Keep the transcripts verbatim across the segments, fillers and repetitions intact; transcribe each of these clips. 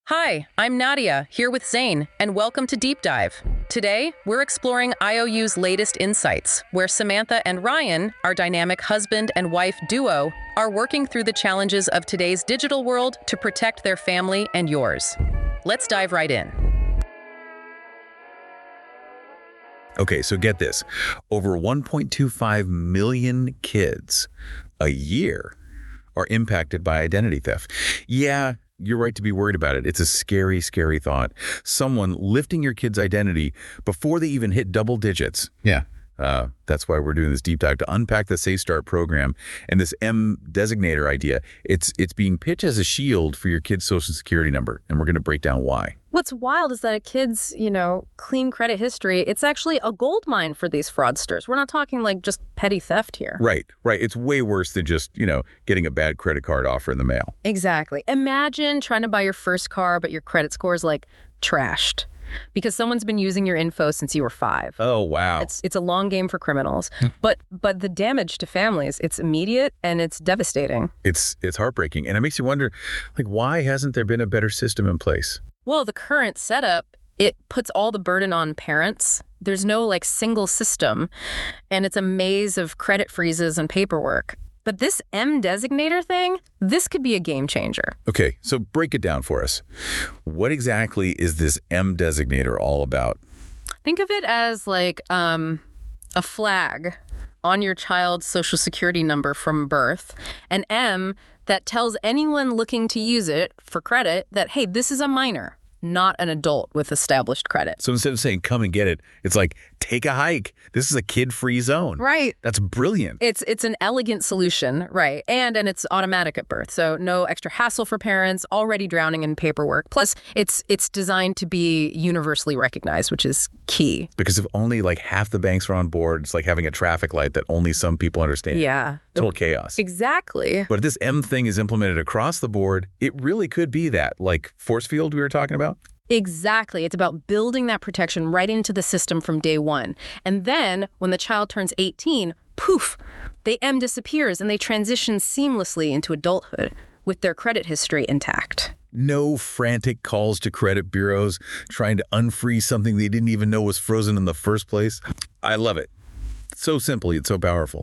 Hi, I'm Nadia, here with Zane, and welcome to Deep Dive. Today, we're exploring I O U's latest insights, where Samantha and Ryan, our dynamic husband and wife duo, are working through the challenges of today's digital world to protect their family and yours. Let's dive right in. Okay, so get this. Over one point two five million kids a year are impacted by identity theft. Yeah, you're right to be worried about it. It's a scary, scary thought. Someone lifting your kid's identity before they even hit double digits. Yeah. Uh, that's why we're doing this deep dive to unpack the Safe Start program and this M designator idea. It's it's being pitched as a shield for your kid's social security number, and we're going to break down why. What's wild is that a kid's, you know, clean credit history, it's actually a gold mine for these fraudsters. We're not talking like just petty theft here. Right, right. It's way worse than just, you know, getting a bad credit card offer in the mail. Exactly. Imagine trying to buy your first car, but your credit score is like trashed because someone's been using your info since you were five. Oh, wow. It's it's a long game for criminals. but but the damage to families, it's immediate and it's devastating. It's it's heartbreaking. And it makes you wonder, like, why hasn't there been a better system in place? Well, the current setup, it puts all the burden on parents. There's no like single system, and it's a maze of credit freezes and paperwork. But this M designator thing, this could be a game changer. Okay, so break it down for us. What exactly is this M designator all about? Think of it as like um, a flag on your child's social security number from birth, an M that tells anyone looking to use it for credit that, hey, this is a minor, not an adult with established credit. So instead of saying, come and get it, it's like, take a hike. This is a kid-free zone. Right. That's brilliant. It's it's an elegant solution, right? And and it's automatic at birth, so no extra hassle for parents already drowning in paperwork. Plus, it's it's designed to be universally recognized, which is key. Because if only like half the banks are on board, it's like having a traffic light that only some people understand. Yeah. Total chaos. Exactly. But if this M thing is implemented across the board, it really could be that, like force field we were talking about. Exactly. It's about building that protection right into the system from day one. And then when the child turns eighteen, poof, the M disappears and they transition seamlessly into adulthood with their credit history intact. No frantic calls to credit bureaus trying to unfreeze something they didn't even know was frozen in the first place. I love it. It's so simple, it's so powerful.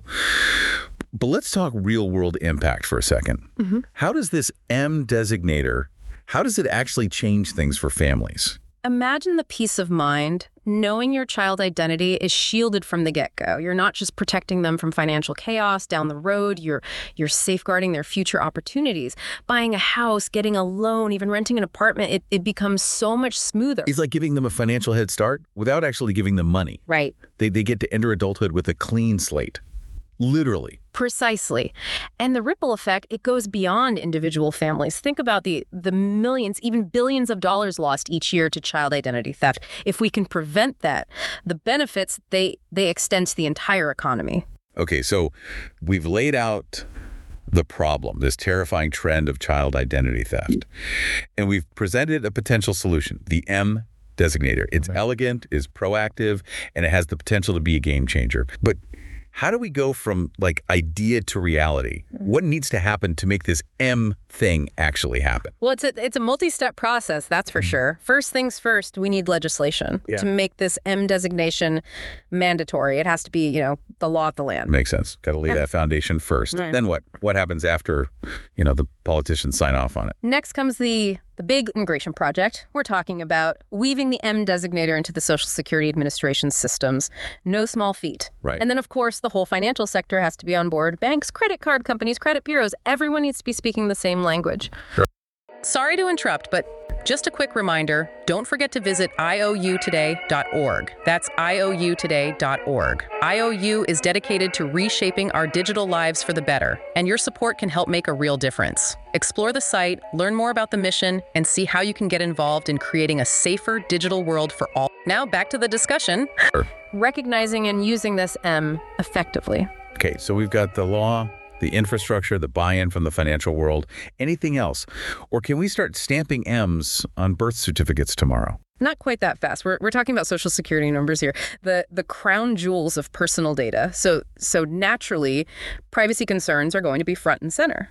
But let's talk real world impact for a second. Mm-hmm. How does this M designator How does it actually change things for families? Imagine the peace of mind knowing your child identity is shielded from the get-go. You're not just protecting them from financial chaos down the road. You're you're safeguarding their future opportunities. Buying a house, getting a loan, even renting an apartment, it, it becomes so much smoother. It's like giving them a financial head start without actually giving them money. Right. They, they get to enter adulthood with a clean slate. Literally. Precisely. And the ripple effect, it goes beyond individual families. Think about the the millions, even billions of dollars lost each year to child identity theft. If we can prevent that, the benefits, they they extend to the entire economy. Okay, so we've laid out the problem, this terrifying trend of child identity theft. And we've presented a potential solution, the M designator. It's okay. Elegant, is proactive, and it has the potential to be a game changer. But how do we go from like idea to reality? What needs to happen to make this M thing actually happen? Well, it's a, it's a multi-step process, that's for sure. First things first, we need legislation yeah. to make this M designation mandatory. It has to be, you know, the law of the land. Makes sense. Got to lay that foundation first. Right. Then what? What happens after, you know, the politicians sign off on it? Next comes the The big immigration project. We're talking about weaving the M designator into the Social Security Administration systems. No small feat. Right. And then, of course, the whole financial sector has to be on board. Banks, credit card companies, credit bureaus, everyone needs to be speaking the same language. Sure. Sorry to interrupt, but just a quick reminder, don't forget to visit I O U today dot org. That's I O U today dot org. I O U is dedicated to reshaping our digital lives for the better, and your support can help make a real difference. Explore the site, learn more about the mission, and see how you can get involved in creating a safer digital world for all. Now back to the discussion. Sure. Recognizing and using this M effectively. Okay, so we've got the law, the infrastructure, the buy-in from the financial world. Anything else? Or can we start stamping M's on birth certificates tomorrow? Not quite that fast. We're we're talking about social security numbers here. The the crown jewels of personal data. So so naturally, privacy concerns are going to be front and center.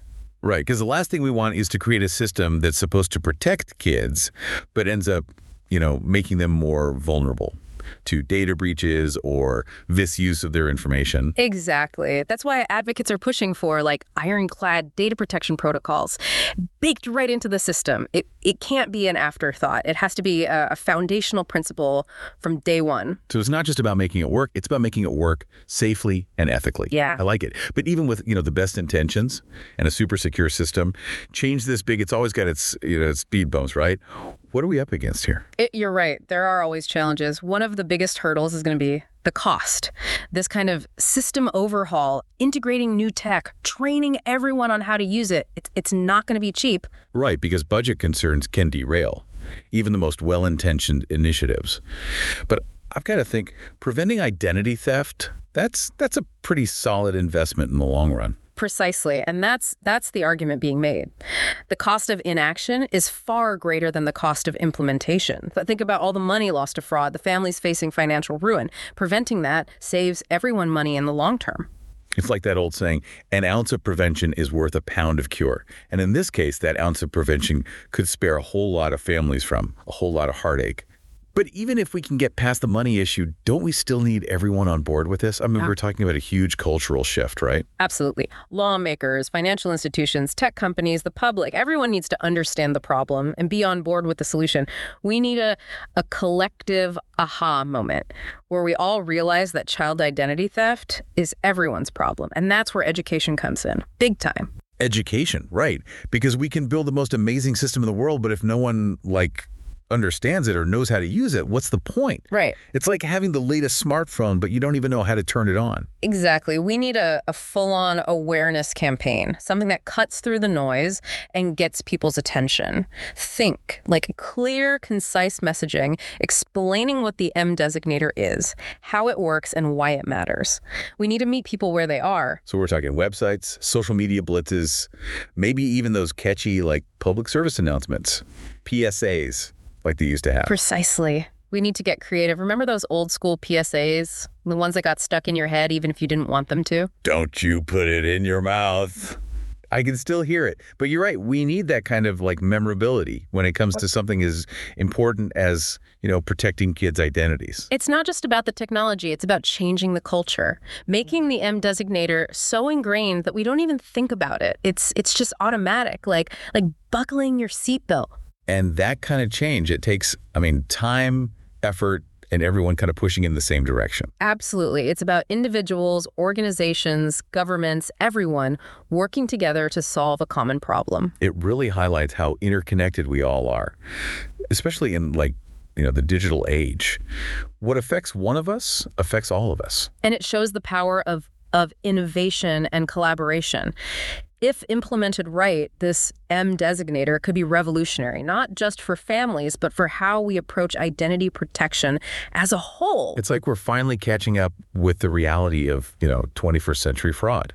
Right, because the last thing we want is to create a system that's supposed to protect kids, but ends up, you know, making them more vulnerable to data breaches or misuse of their information. Exactly. That's why advocates are pushing for like ironclad data protection protocols baked right into the system. It it can't be an afterthought. It has to be a, a foundational principle from day one. So it's not just about making it work, it's about making it work safely and ethically. Yeah. I like it. But even with, you know, the best intentions and a super secure system, change this big, it's always got its, you know, speed bumps, right? What are we up against here? It, you're right. There are always challenges. One of the biggest hurdles is going to be the cost. This kind of system overhaul, integrating new tech, training everyone on how to use it, it's, it's not going to be cheap. Right, because budget concerns can derail even the most well-intentioned initiatives. But I've got to think, preventing identity theft, that's that's a pretty solid investment in the long run. Precisely. And that's that's the argument being made. The cost of inaction is far greater than the cost of implementation. But think about all the money lost to fraud, the families facing financial ruin. Preventing that saves everyone money in the long term. It's like that old saying, an ounce of prevention is worth a pound of cure. And in this case, that ounce of prevention could spare a whole lot of families from a whole lot of heartache. But even if we can get past the money issue, don't we still need everyone on board with this? I mean, Yeah. we're talking about a huge cultural shift, right? Absolutely. Lawmakers, financial institutions, tech companies, the public, everyone needs to understand the problem and be on board with the solution. We need a, a collective aha moment where we all realize that child identity theft is everyone's problem. And that's where education comes in, big time. Education, right. Because we can build the most amazing system in the world, but if no one, like, understands it or knows how to use it, what's the point? Right. It's like having the latest smartphone, but you don't even know how to turn it on. Exactly. We need a, a full-on awareness campaign, something that cuts through the noise and gets people's attention. Think, like clear, concise messaging, explaining what the M designator is, how it works, and why it matters. We need to meet people where they are. So we're talking websites, social media blitzes, maybe even those catchy, like, public service announcements, P S As, like they used to have. Precisely. We need to get creative. Remember those old school P S As? The ones that got stuck in your head even if you didn't want them to? Don't you put it in your mouth. I can still hear it. But you're right. We need that kind of like memorability when it comes to something as important as, you know, protecting kids' identities. It's not just about the technology. It's about changing the culture, making the M designator so ingrained that we don't even think about it. It's it's just automatic, like like buckling your seatbelt. And that kind of change, it takes, I mean, time, effort, and everyone kind of pushing in the same direction. Absolutely. It's about individuals, organizations, governments, everyone working together to solve a common problem. It really highlights how interconnected we all are, especially in like, you know, the digital age. What affects one of us affects all of us. And it shows the power of of innovation and collaboration. If implemented right, this M designator could be revolutionary, not just for families, but for how we approach identity protection as a whole. It's like we're finally catching up with the reality of, you know, twenty-first century fraud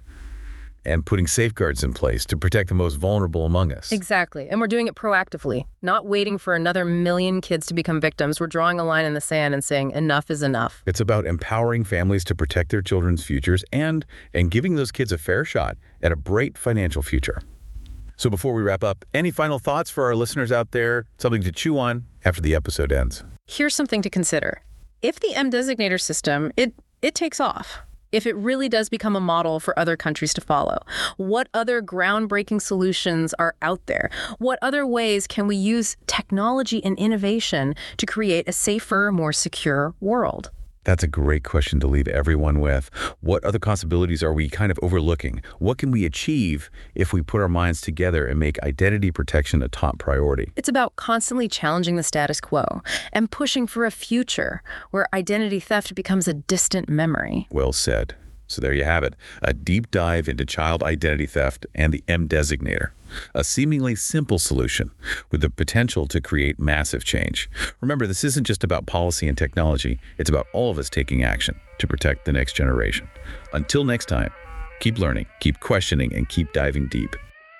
and putting safeguards in place to protect the most vulnerable among us. Exactly. And we're doing it proactively, not waiting for another million kids to become victims. We're drawing a line in the sand and saying enough is enough. It's about empowering families to protect their children's futures and and giving those kids a fair shot at a bright financial future. So before we wrap up, any final thoughts for our listeners out there? Something to chew on after the episode ends. Here's something to consider. If the M designator system, it it takes off, if it really does become a model for other countries to follow, what other groundbreaking solutions are out there? What other ways can we use technology and innovation to create a safer, more secure world? That's a great question to leave everyone with. What other possibilities are we kind of overlooking? What can we achieve if we put our minds together and make identity protection a top priority? It's about constantly challenging the status quo and pushing for a future where identity theft becomes a distant memory. Well said. So there you have it, a deep dive into child identity theft and the M designator, a seemingly simple solution with the potential to create massive change. Remember, this isn't just about policy and technology. It's about all of us taking action to protect the next generation. Until next time, keep learning, keep questioning, and keep diving deep.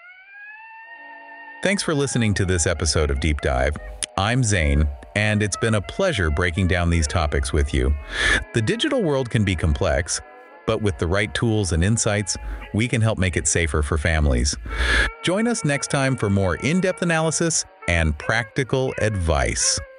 Thanks for listening to this episode of Deep Dive. I'm Zane, and it's been a pleasure breaking down these topics with you. The digital world can be complex, But with the right tools and insights, we can help make it safer for families. Join us next time for more in-depth analysis and practical advice.